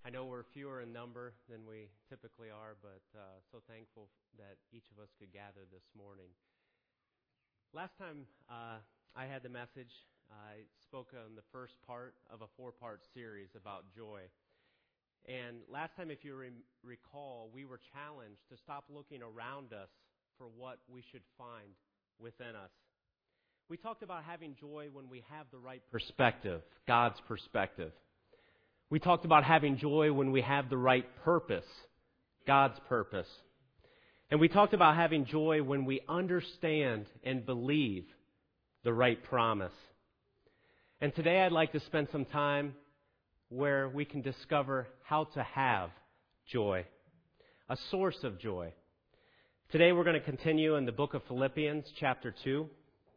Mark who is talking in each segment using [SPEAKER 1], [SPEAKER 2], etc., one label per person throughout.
[SPEAKER 1] I know we're fewer in number than we typically are, but so thankful that each of us could gather this morning. Last time I had the message, I spoke on the first part of a 4-part series about joy. And last time, if you recall, we were challenged to stop looking around us for what we should find within us. We talked about having joy when we have the right perspective, God's perspective. We talked about having joy when we have the right purpose, God's purpose. And we talked about having joy when we understand and believe the right promise. And today I'd like to spend some time where we can discover how to have joy, a source of joy. Today we're going to continue in the book of Philippians, chapter 2.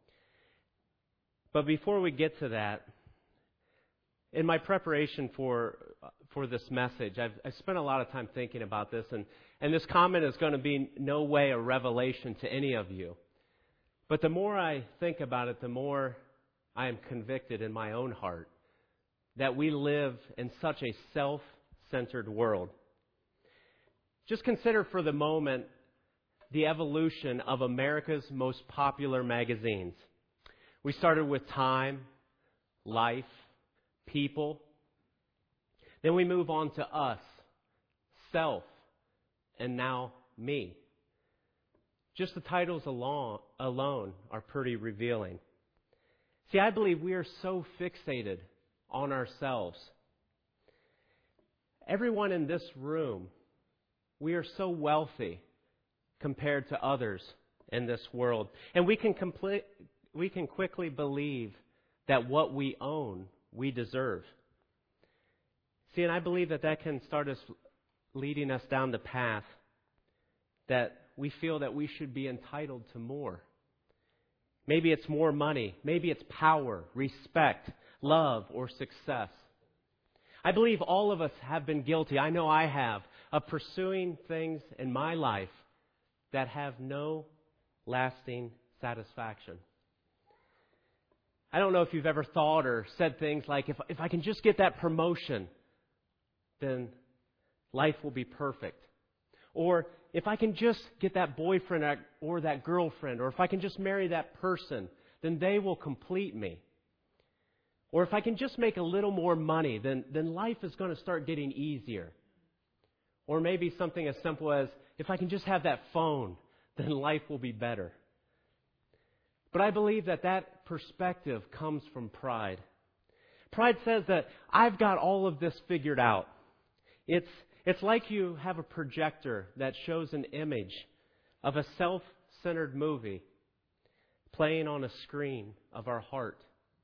[SPEAKER 1] But before we get to that, in my preparation for this message, I've spent a lot of time thinking about this, and this comment is going to be no way a revelation to any of you. But the more I think about it, the more I am convicted in my own heart that we live in such a self-centered world. Just consider for the moment the evolution of America's most popular magazines. We started with Time, Life, People. Then we move on to Us, Self, and now Me. Just the titles alone are pretty revealing. See, I believe we are so fixated on ourselves. Everyone in this room, we are so wealthy compared to others in this world. And we can quickly believe that what we own, we deserve. See, and I believe that can start us leading us down the path that we feel that we should be entitled to more. Maybe it's more money. Maybe it's power, respect, love, or success. I believe all of us have been guilty, I know I have, of pursuing things in my life that have no lasting satisfaction. I don't know if you've ever thought or said things like, if I can just get that promotion, then life will be perfect. Or if I can just get that boyfriend or that girlfriend, or if I can just marry that person, then they will complete me. Or if I can just make a little more money, then life is going to start getting easier. Or maybe something as simple as, if I can just have that phone, then life will be better. But I believe that perspective comes from pride. Pride says that I've got all of this figured out. It's like you have a projector that shows an image of a self-centered movie playing on a screen of our heart.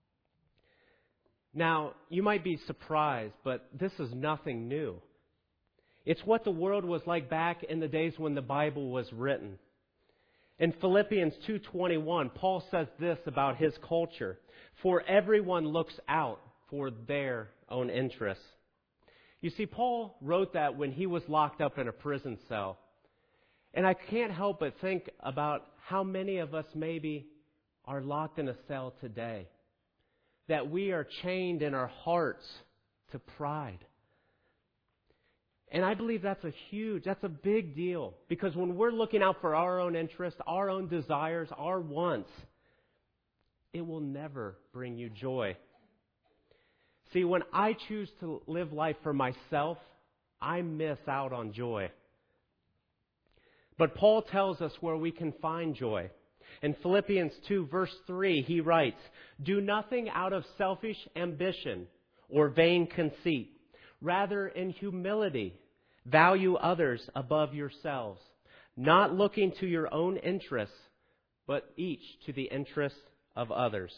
[SPEAKER 1] Now, you might be surprised, but this is nothing new. It's what the world was like back in the days when the Bible was written. In Philippians 2:21, Paul says this about his culture: "For everyone looks out for their own interests." You see, Paul wrote that when he was locked up in a prison cell. And I can't help but think about how many of us maybe are locked in a cell today. That we are chained in our hearts to pride. And I believe that's a big deal. Because when we're looking out for our own interests, our own desires, our wants, it will never bring you joy. See, when I choose to live life for myself, I miss out on joy. But Paul tells us where we can find joy. In Philippians 2, verse 3, he writes, "Do nothing out of selfish ambition or vain conceit. Rather, in humility, value others above yourselves, not looking to your own interests, but each to the interests of others."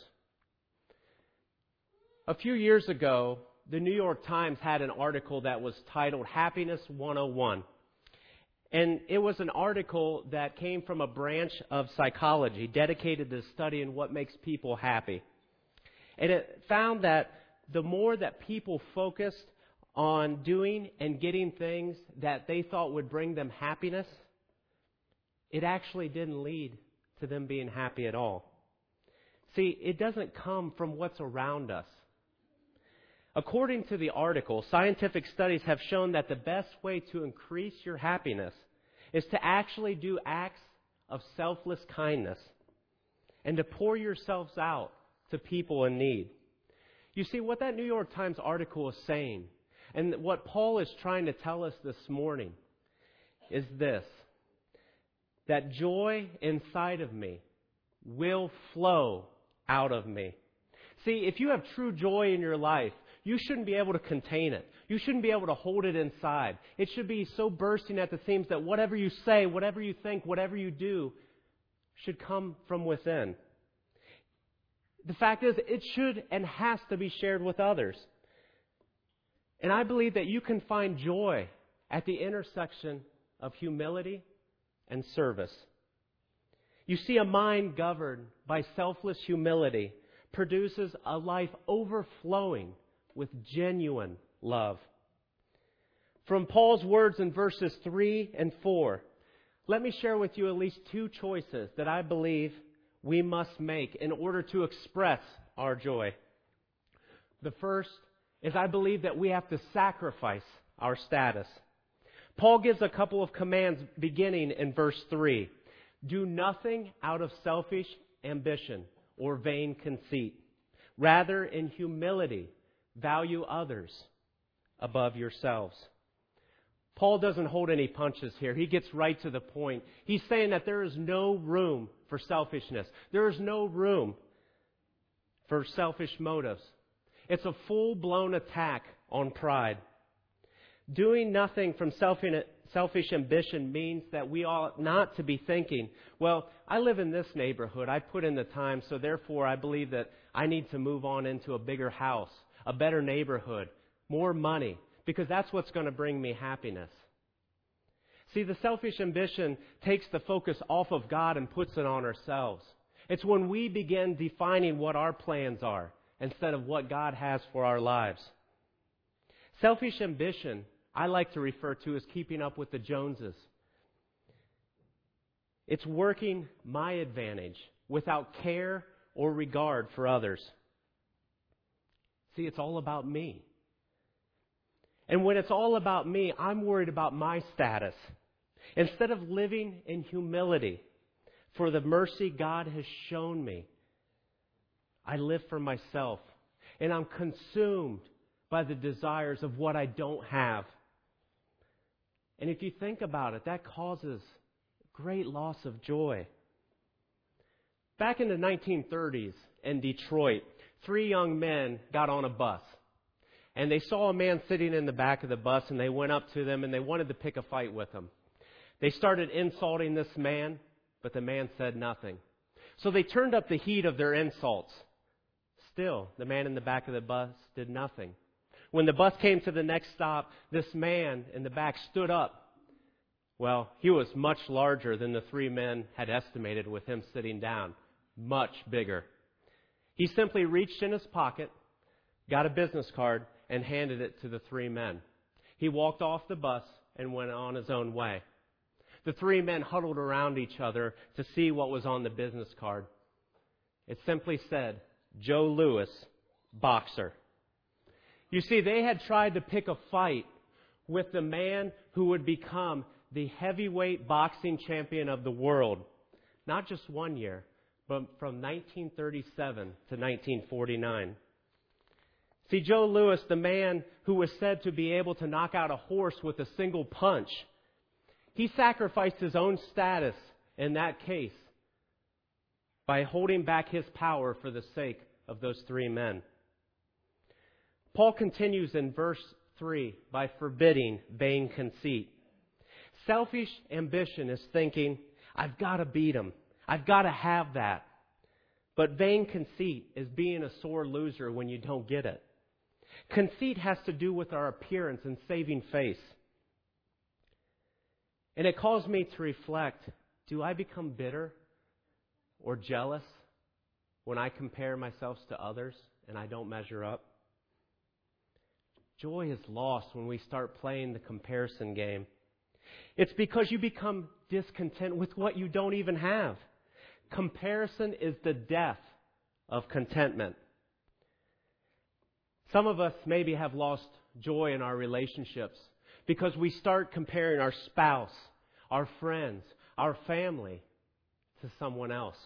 [SPEAKER 1] A few years ago, the New York Times had an article that was titled Happiness 101. And it was an article that came from a branch of psychology dedicated to studying what makes people happy. And it found that the more that people focused on doing and getting things that they thought would bring them happiness, it actually didn't lead to them being happy at all. See, it doesn't come from what's around us. According to the article, scientific studies have shown that the best way to increase your happiness is to actually do acts of selfless kindness and to pour yourselves out to people in need. You see, what that New York Times article is saying, and what Paul is trying to tell us this morning, is this: that joy inside of me will flow out of me. See, if you have true joy in your life, you shouldn't be able to contain it. You shouldn't be able to hold it inside. It should be so bursting at the seams that whatever you say, whatever you think, whatever you do should come from within. The fact is, it should and has to be shared with others. And I believe that you can find joy at the intersection of humility and service. You see, a mind governed by selfless humility produces a life overflowing with genuine love. From Paul's words in verses 3 and 4, let me share with you at least two choices that I believe we must make in order to express our joy. The first is I believe that we have to sacrifice our status. Paul gives a couple of commands beginning in verse 3. Do nothing out of selfish ambition or vain conceit. Rather, in humility, value others above yourselves. Paul doesn't hold any punches here. He gets right to the point. He's saying that there is no room for selfishness. There is no room for selfish motives. It's a full-blown attack on pride. Doing nothing from selfish ambition means that we ought not to be thinking, well, I live in this neighborhood. I put in the time, so therefore I believe that I need to move on into a bigger house, a better neighborhood, more money, because that's what's going to bring me happiness. See, the selfish ambition takes the focus off of God and puts it on ourselves. It's when we begin defining what our plans are instead of what God has for our lives. Selfish ambition, I like to refer to as keeping up with the Joneses. It's working my advantage without care or regard for others. See, it's all about me. And when it's all about me, I'm worried about my status. Instead of living in humility for the mercy God has shown me, I live for myself. And I'm consumed by the desires of what I don't have. And if you think about it, that causes great loss of joy. Back in the 1930s in Detroit, 3 young men got on a bus. And they saw a man sitting in the back of the bus, and they went up to them and they wanted to pick a fight with him. They started insulting this man, but the man said nothing. So they turned up the heat of their insults. Still, the man in the back of the bus did nothing. When the bus came to the next stop, this man in the back stood up. Well, he was much larger than the 3 men had estimated with him sitting down. Much bigger. He simply reached in his pocket, got a business card, and handed it to the 3 men. He walked off the bus and went on his own way. The 3 men huddled around each other to see what was on the business card. It simply said, Joe Louis, boxer. You see, they had tried to pick a fight with the man who would become the heavyweight boxing champion of the world. Not just 1 year, but from 1937 to 1949. See, Joe Louis, the man who was said to be able to knock out a horse with a single punch, he sacrificed his own status in that case by holding back his power for the sake of those 3 men. Paul continues in verse 3 by forbidding vain conceit. Selfish ambition is thinking, I've got to beat him. I've got to have that. But vain conceit is being a sore loser when you don't get it. Conceit has to do with our appearance and saving face. And it caused me to reflect, do I become bitter or jealous when I compare myself to others and I don't measure up? Joy is lost when we start playing the comparison game. It's because you become discontent with what you don't even have. Comparison is the death of contentment. Some of us maybe have lost joy in our relationships because we start comparing our spouse, our friends, our family to someone else.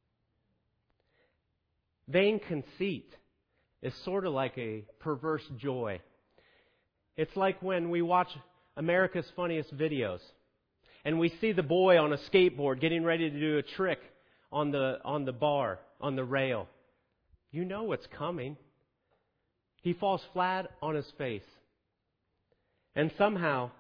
[SPEAKER 1] Vain conceit is sort of like a perverse joy. It's like when we watch America's Funniest Videos and we see the boy on a skateboard getting ready to do a trick on the bar, on the rail. You know what's coming. He falls flat on his face. And somehow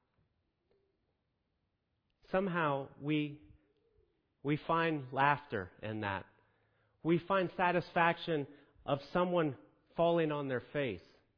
[SPEAKER 1] we find laughter in that. We find satisfaction of someone falling on their face.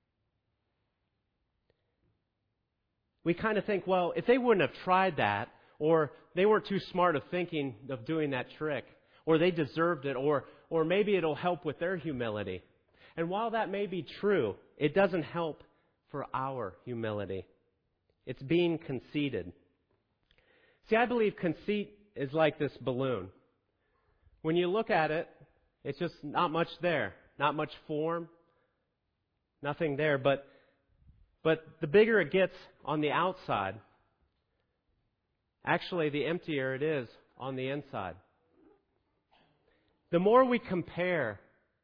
[SPEAKER 1] We kind of think, well, if they wouldn't have tried that, or they weren't too smart of thinking of doing that trick, or they deserved it, or maybe it'll help with their humility. And while that may be true, it doesn't help for our humility. It's being conceited. See, I believe conceit is like this balloon. When you look at it, it's just not much there. Not much form. Nothing there. But the bigger it gets on the outside, actually the emptier it is on the inside. The more we compare,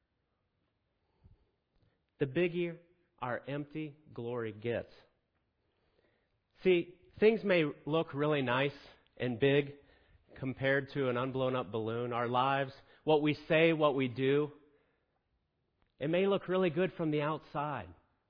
[SPEAKER 1] the bigger our empty glory gets. See, things may look really nice and big compared to an unblown up balloon. Our lives, what we say, what we do, it may look really good from the outside.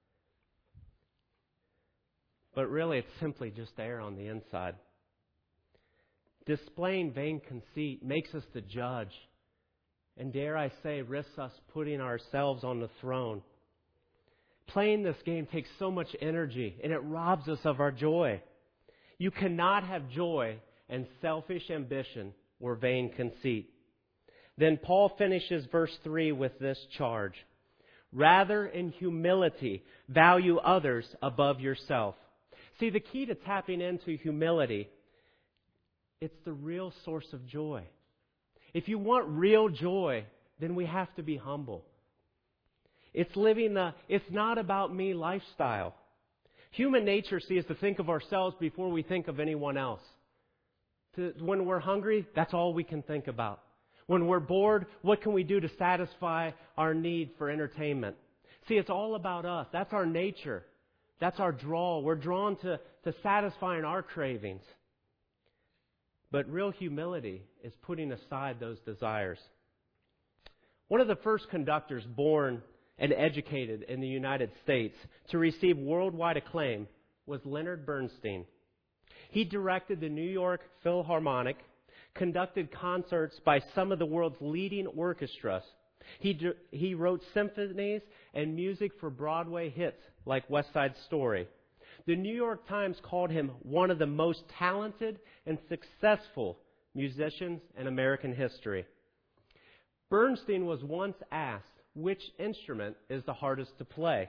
[SPEAKER 1] But really, it's simply just air on the inside. Displaying vain conceit makes us the judge. And dare I say, risks us putting ourselves on the throne. Playing this game takes so much energy, and it robs us of our joy. You cannot have joy and selfish ambition or vain conceit. Then Paul finishes verse 3 with this charge. Rather, in humility, value others above yourself. See, the key to tapping into humility, it's the real source of joy. If you want real joy, then we have to be humble. It's living it's not about me lifestyle. Human nature, see, is to think of ourselves before we think of anyone else. When we're hungry, that's all we can think about. When we're bored, what can we do to satisfy our need for entertainment? See, it's all about us. That's our nature. That's our draw. We're drawn to satisfying our cravings. But real humility is putting aside those desires. One of the first conductors born and educated in the United States to receive worldwide acclaim was Leonard Bernstein. He directed the New York Philharmonic, conducted concerts by some of the world's leading orchestras. He wrote symphonies and music for Broadway hits like West Side Story. The New York Times called him one of the most talented and successful musicians in American history. Bernstein was once asked, which instrument is the hardest to play?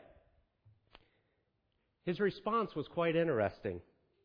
[SPEAKER 1] His response was quite interesting.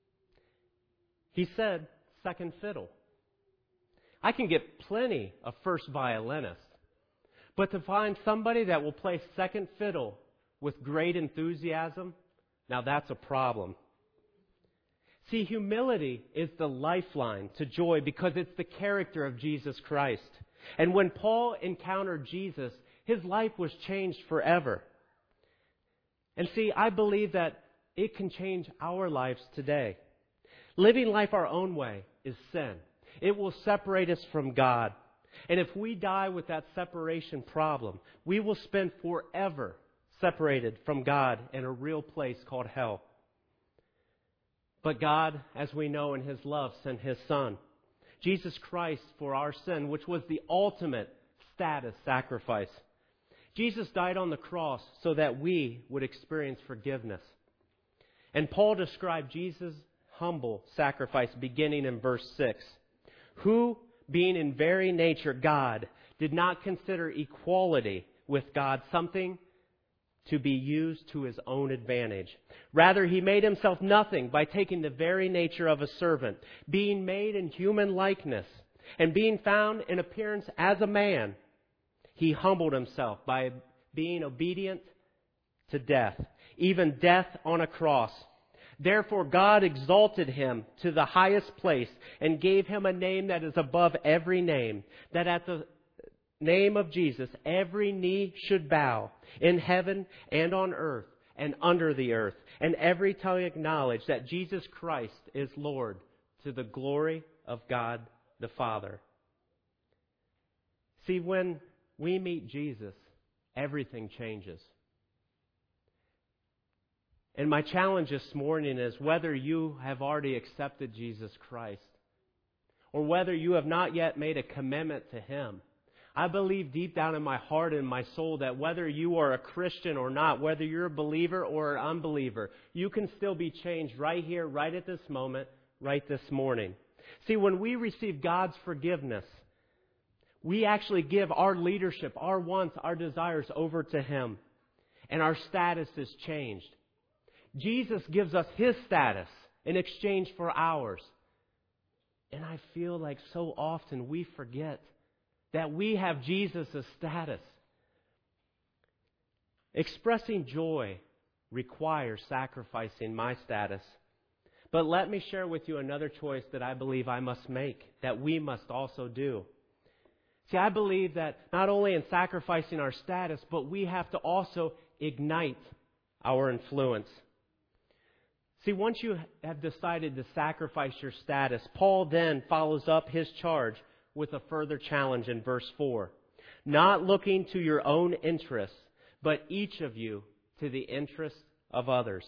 [SPEAKER 1] He said, second fiddle. I can get plenty of first violinists, but to find somebody that will play second fiddle with great enthusiasm, now that's a problem. See, humility is the lifeline to joy because it's the character of Jesus Christ. And when Paul encountered Jesus, his life was changed forever. And see, I believe that it can change our lives today. Living life our own way is sin. It will separate us from God. And if we die with that separation problem, we will spend forever separated from God in a real place called hell. But God, as we know in His love, sent His Son, Jesus Christ, for our sin, which was the ultimate status sacrifice. Jesus died on the cross so that we would experience forgiveness. And Paul described Jesus' humble sacrifice beginning in verse 6. Who, being in very nature God, did not consider equality with God something to be used to His own advantage. Rather, He made Himself nothing by taking the very nature of a servant, being made in human likeness, and being found in appearance as a man. He humbled Himself by being obedient to death, even death on a cross. Therefore God exalted him to the highest place and gave him a name that is above every name, that at the name of Jesus every knee should bow, in heaven and on earth and under the earth, and every tongue acknowledge that Jesus Christ is Lord, to the glory of God the Father. See, when we meet Jesus, everything changes. And my challenge this morning is whether you have already accepted Jesus Christ or whether you have not yet made a commitment to Him. I believe deep down in my heart and my soul that whether you are a Christian or not, whether you're a believer or an unbeliever, you can still be changed right here, right at this moment, right this morning. See, when we receive God's forgiveness, we actually give our leadership, our wants, our desires over to Him. And our status is changed. Jesus gives us His status in exchange for ours. And I feel like so often we forget that we have Jesus' status. Expressing joy requires sacrificing my status. But let me share with you another choice that I believe I must make, that we must also do. See, I believe that not only in sacrificing our status, but we have to also ignite our influence. See, once you have decided to sacrifice your status, Paul then follows up his charge with a further challenge in verse 4. Not looking to your own interests, but each of you to the interests of others.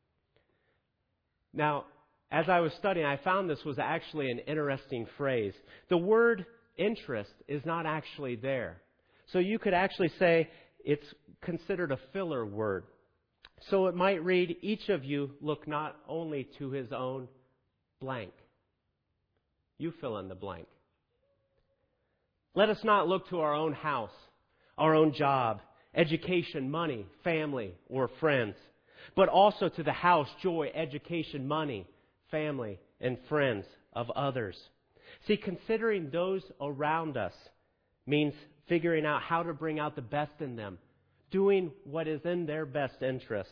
[SPEAKER 1] Now, as I was studying, I found this was actually an interesting phrase. The word interest is not actually there. So you could actually say it's considered a filler word. So it might read, each of you look not only to his own blank. You fill in the blank. Let us not look to our own house, our own job, education, money, family, or friends, but also to the house, joy, education, money, family, and friends of others. See, considering those around us means figuring out how to bring out the best in them, doing what is in their best interest.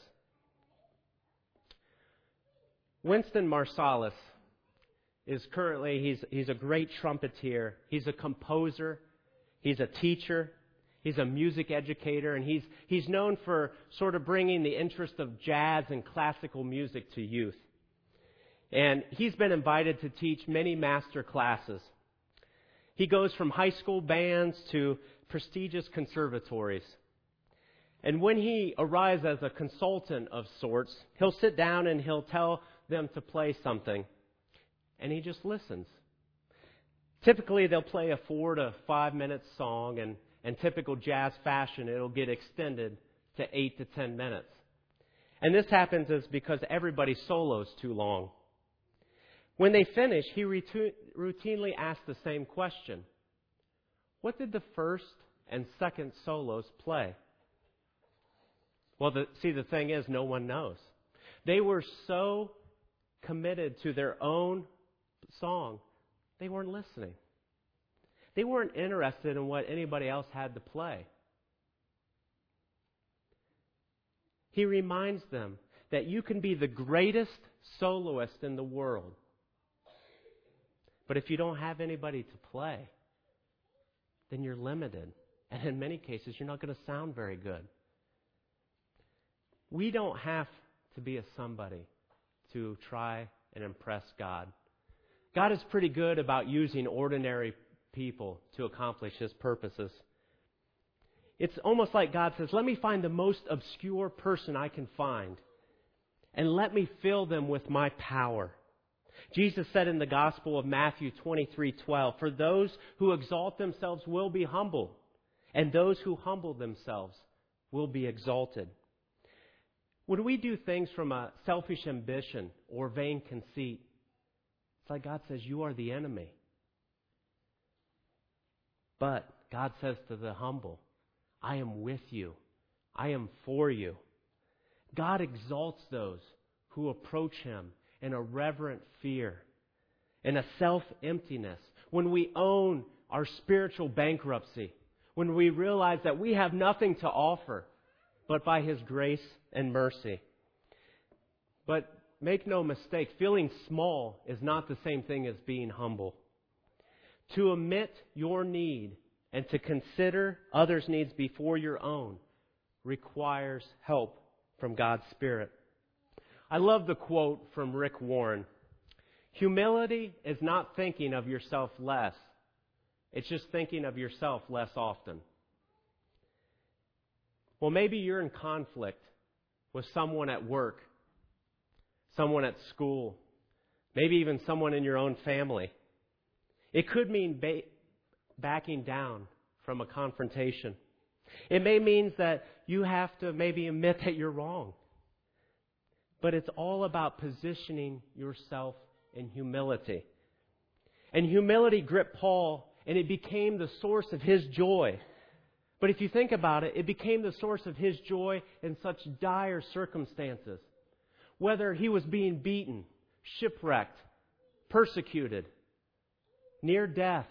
[SPEAKER 1] Winston Marsalis is currently, he's a great trumpeter. He's a composer. He's a teacher. He's a music educator. And he's known for sort of bringing the interest of jazz and classical music to youth. And he's been invited to teach many master classes. He goes from high school bands to prestigious conservatories. And when he arrives as a consultant of sorts, he'll sit down and he'll tell them to play something. And he just listens. Typically, they'll play a 4 to 5 minute song, and in typical jazz fashion, it'll get extended to 8 to 10 minutes. And this happens is because everybody solos too long. When they finish, he routinely asks the same question. What did the first and second solos play? Well, the thing is, no one knows. They were so committed to their own song, they weren't listening. They weren't interested in what anybody else had to play. He reminds them that you can be the greatest soloist in the world, but if you don't have anybody to play, then you're limited. And in many cases, you're not going to sound very good. We don't have to be a somebody to try and impress God. God is pretty good about using ordinary people to accomplish His purposes. It's almost like God says, let me find the most obscure person I can find, and let me fill them with my power. Jesus said in the Gospel of Matthew 23:12, for those who exalt themselves will be humbled, and those who humble themselves will be exalted. When we do things from a selfish ambition or vain conceit, it's like God says, you are the enemy. But God says to the humble, I am with you. I am for you. God exalts those who approach Him in a reverent fear, in a self-emptiness. When we own our spiritual bankruptcy, when we realize that we have nothing to offer, but by His grace and mercy. But make no mistake, feeling small is not the same thing as being humble. To admit your need and to consider others' needs before your own requires help from God's Spirit. I love the quote from Rick Warren. Humility is not thinking of yourself less. It's just thinking of yourself less often. Well, maybe you're in conflict with someone at work, someone at school, maybe even someone in your own family. It could mean backing down from a confrontation. It may mean that you have to maybe admit that you're wrong. But it's all about positioning yourself in humility. And humility gripped Paul, and it became the source of his joy. But if you think about it, it became the source of his joy in such dire circumstances. Whether he was being beaten, shipwrecked, persecuted, near death,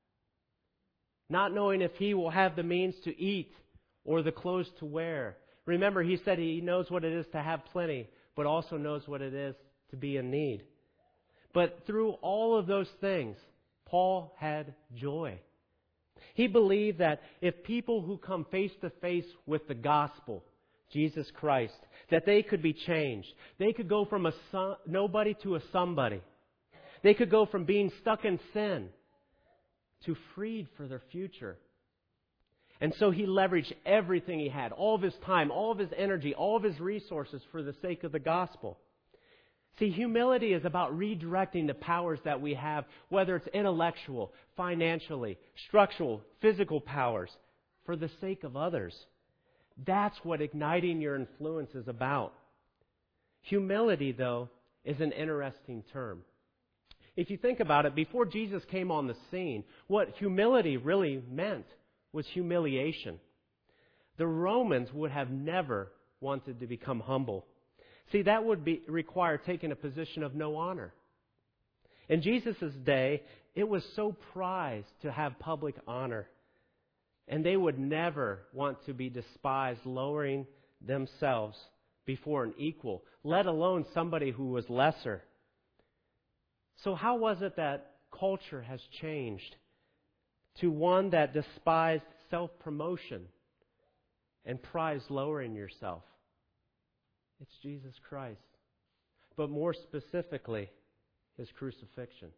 [SPEAKER 1] not knowing if he will have the means to eat or the clothes to wear. Remember, he said he knows what it is to have plenty, but also knows what it is to be in need. But through all of those things, Paul had joy. He believed that if people who come face to face with the gospel, Jesus Christ, that they could be changed. They could go from a nobody to a somebody. They could go from being stuck in sin to freed for their future. And so he leveraged everything he had, all of his time, all of his energy, all of his resources for the sake of the gospel. See, humility is about redirecting the powers that we have, whether it's intellectual, financially, structural, physical powers, for the sake of others. That's what igniting your influence is about. Humility, though, is an interesting term. If you think about it, before Jesus came on the scene, what humility really meant was humiliation. The Romans would have never wanted to become humble. See, that would require taking a position of no honor. In Jesus' day, it was so prized to have public honor. And they would never want to be despised, lowering themselves before an equal, let alone somebody who was lesser. So how was it that culture has changed to one that despised self-promotion and prized lowering yourself? It's Jesus Christ. But more specifically, His crucifixion.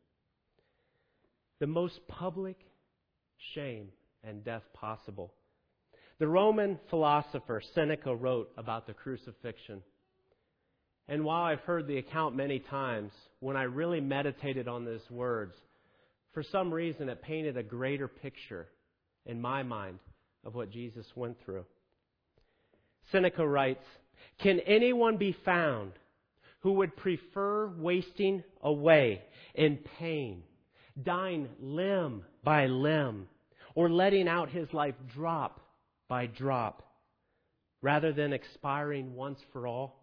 [SPEAKER 1] The most public shame and death possible. The Roman philosopher Seneca wrote about the crucifixion. And while I've heard the account many times, when I really meditated on these words, for some reason it painted a greater picture in my mind of what Jesus went through. Seneca writes, "Can anyone be found who would prefer wasting away in pain, dying limb by limb, or letting out his life drop by drop, rather than expiring once for all?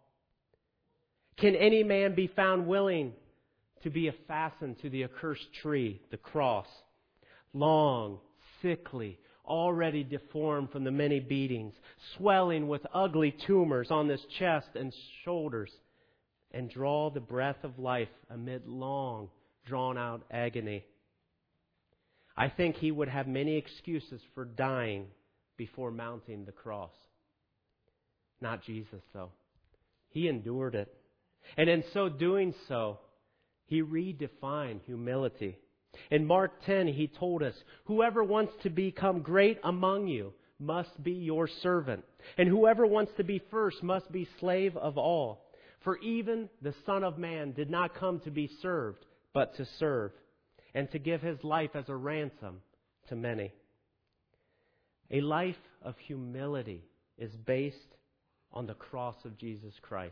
[SPEAKER 1] Can any man be found willing to be fastened to the accursed tree, the cross, long, sickly, already deformed from the many beatings, swelling with ugly tumors on his chest and shoulders, and draw the breath of life amid long, drawn-out agony? I think he would have many excuses for dying before mounting the cross." Not Jesus, though. He endured it. And in so doing so, He redefined humility. In Mark 10, He told us, "Whoever wants to become great among you must be your servant. And whoever wants to be first must be slave of all. For even the Son of Man did not come to be served, but to serve, and to give His life as a ransom to many." A life of humility is based on the cross of Jesus Christ,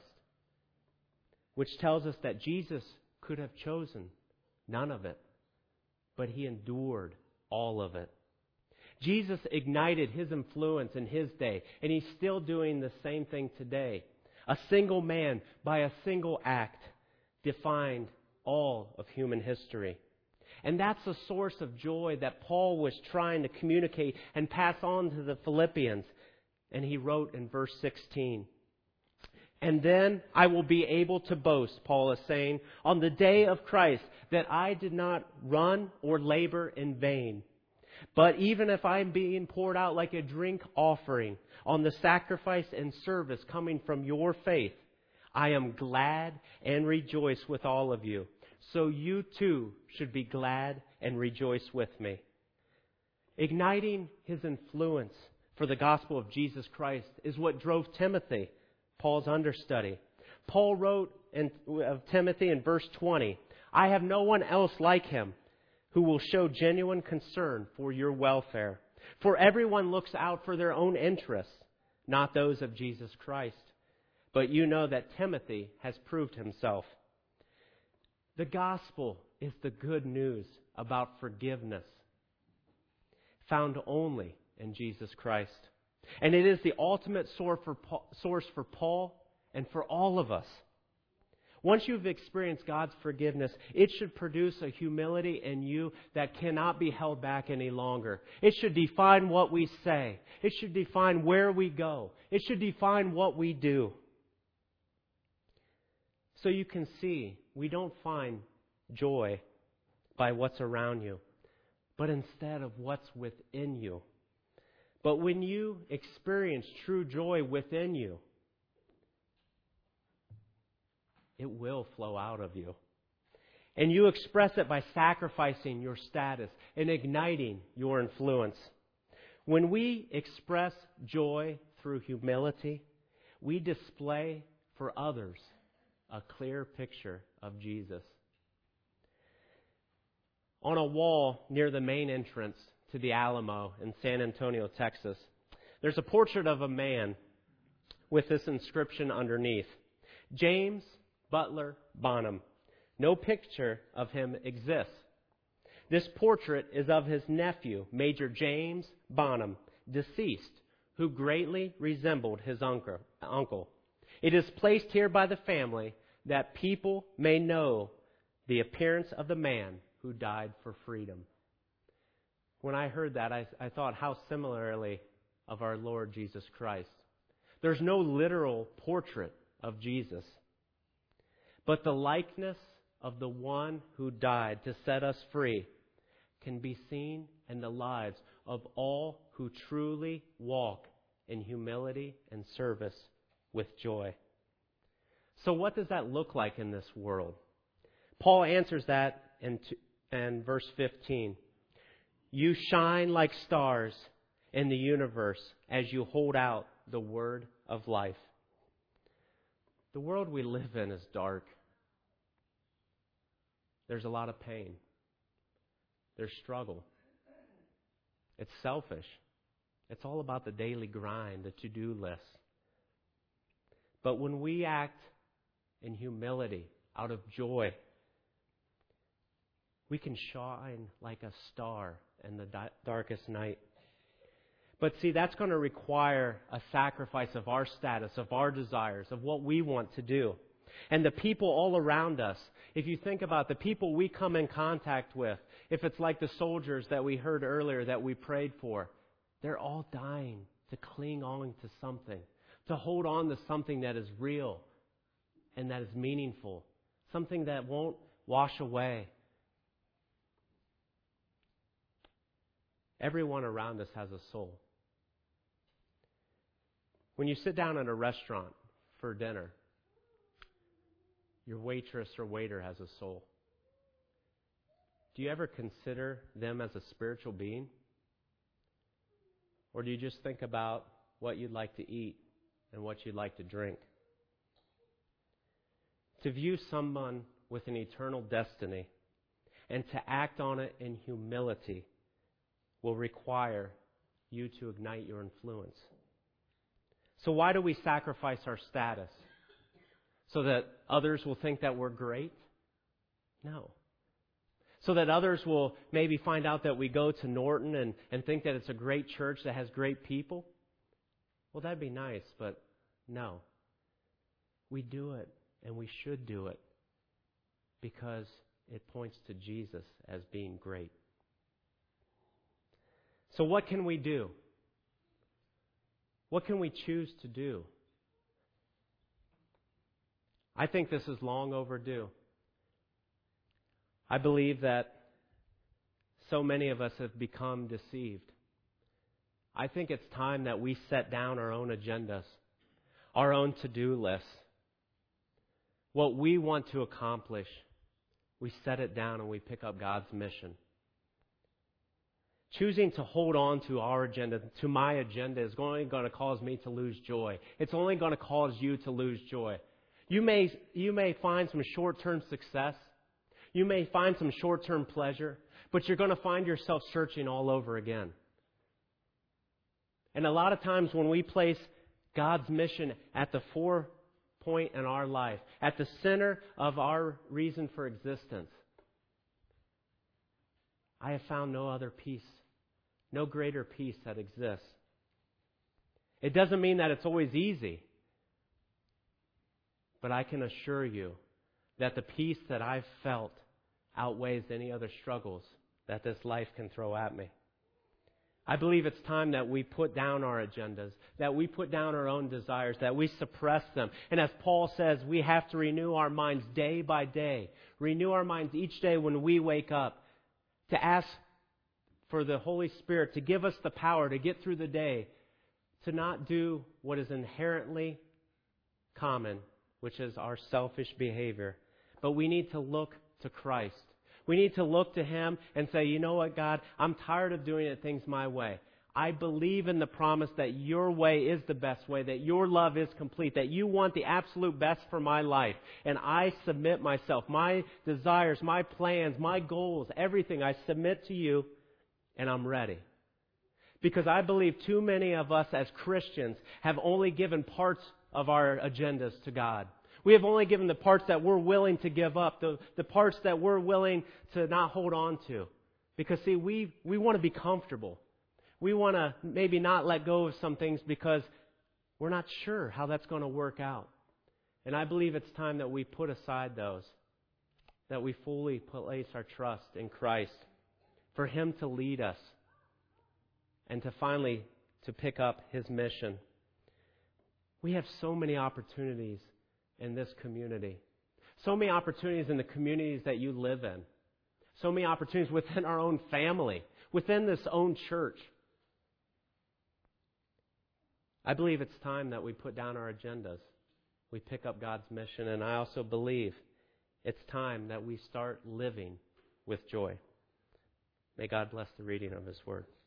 [SPEAKER 1] which tells us that Jesus could have chosen none of it, but He endured all of it. Jesus ignited His influence in His day, and He's still doing the same thing today. A single man, by a single act, defined all of human history. And that's the source of joy that Paul was trying to communicate and pass on to the Philippians. And he wrote in verse 16, "And then I will be able to boast," Paul is saying, "on the day of Christ, that I did not run or labor in vain. But even if I'm being poured out like a drink offering on the sacrifice and service coming from your faith, I am glad and rejoice with all of you. So you too should be glad and rejoice with me." Igniting his influence for the gospel of Jesus Christ is what drove Timothy, Paul's understudy. Paul wrote of Timothy in verse 20, "I have no one else like him who will show genuine concern for your welfare. For everyone looks out for their own interests, not those of Jesus Christ. But you know that Timothy has proved himself." The gospel is the good news about forgiveness, found only in Jesus Christ. And it is the ultimate source for Paul and for all of us. Once you've experienced God's forgiveness, it should produce a humility in you that cannot be held back any longer. It should define what we say. It should define where we go. It should define what we do. So you can see, we don't find joy by what's around you, but instead of what's within you. But when you experience true joy within you, it will flow out of you. And you express it by sacrificing your status and igniting your influence. When we express joy through humility, we display for others a clear picture of Jesus. On a wall near the main entrance to the Alamo in San Antonio, Texas, there's a portrait of a man with this inscription underneath: James Butler Bonham. No picture of him exists. This portrait is of his nephew, Major James Bonham, deceased, who greatly resembled his uncle. It is placed here by the family that people may know the appearance of the man who died for freedom. When I heard that, I thought how similarly of our Lord Jesus Christ. There's no literal portrait of Jesus, but the likeness of the one who died to set us free can be seen in the lives of all who truly walk in humility and service with joy. So what does that look like in this world? Paul answers that in verse 15. "You shine like stars in the universe as you hold out the word of life." The world we live in is dark. There's a lot of pain. There's struggle. It's selfish. It's all about the daily grind, the to-do list. But when we act in humility, out of joy, we can shine like a star in the darkest night. But see, that's going to require a sacrifice of our status, of our desires, of what we want to do. And the people all around us, if you think about the people we come in contact with, if it's like the soldiers that we heard earlier that we prayed for, they're all dying to cling on to something, to hold on to something that is real and that is meaningful, something that won't wash away. Everyone around us has a soul. When you sit down at a restaurant for dinner, your waitress or waiter has a soul. Do you ever consider them as a spiritual being? Or do you just think about what you'd like to eat and what you'd like to drink? To view someone with an eternal destiny and to act on it in humility will require you to ignite your influence. So why do we sacrifice our status? So that others will think that we're great? No. So that others will maybe find out that we go to Norton and think that it's a great church that has great people? Well, that'd be nice, but no. We do it, and we should do it, because it points to Jesus as being great. So what can we do? What can we choose to do? I think this is long overdue. I believe that so many of us have become deceived. I think it's time that we set down our own agendas, our own to-do lists. What we want to accomplish, we set it down and we pick up God's mission. Choosing to hold on to our agenda, to my agenda, is only going to cause me to lose joy. It's only going to cause you to lose joy. You may find some short-term success. You may find some short-term pleasure, but you're going to find yourself searching all over again. And a lot of times when we place God's mission at the forepoint in our life, at the center of our reason for existence, I have found no other peace, no greater peace that exists. It doesn't mean that it's always easy, but I can assure you that the peace that I've felt outweighs any other struggles that this life can throw at me. I believe it's time that we put down our agendas, that we put down our own desires, that we suppress them. And as Paul says, we have to renew our minds day by day. Renew our minds each day when we wake up, to ask for the Holy Spirit to give us the power to get through the day, to not do what is inherently common, which is our selfish behavior. But we need to look to Christ. We need to look to Him and say, you know what, God, I'm tired of doing things my way. I believe in the promise that your way is the best way, that your love is complete, that you want the absolute best for my life. And I submit myself, my desires, my plans, my goals, everything I submit to you, and I'm ready. Because I believe too many of us as Christians have only given parts of our agendas to God. We have only given the parts that we're willing to give up, the parts that we're willing to not hold on to. Because, see, we want to be comfortable. We want to maybe not let go of some things because we're not sure how that's going to work out. And I believe it's time that we put aside those, that we fully place our trust in Christ for Him to lead us and to finally to pick up His mission. We have so many opportunities in this community. So many opportunities in the communities that you live in. So many opportunities within our own family, within this own church. I believe it's time that we put down our agendas. We pick up God's mission, and I also believe it's time that we start living with joy. May God bless the reading of His Word.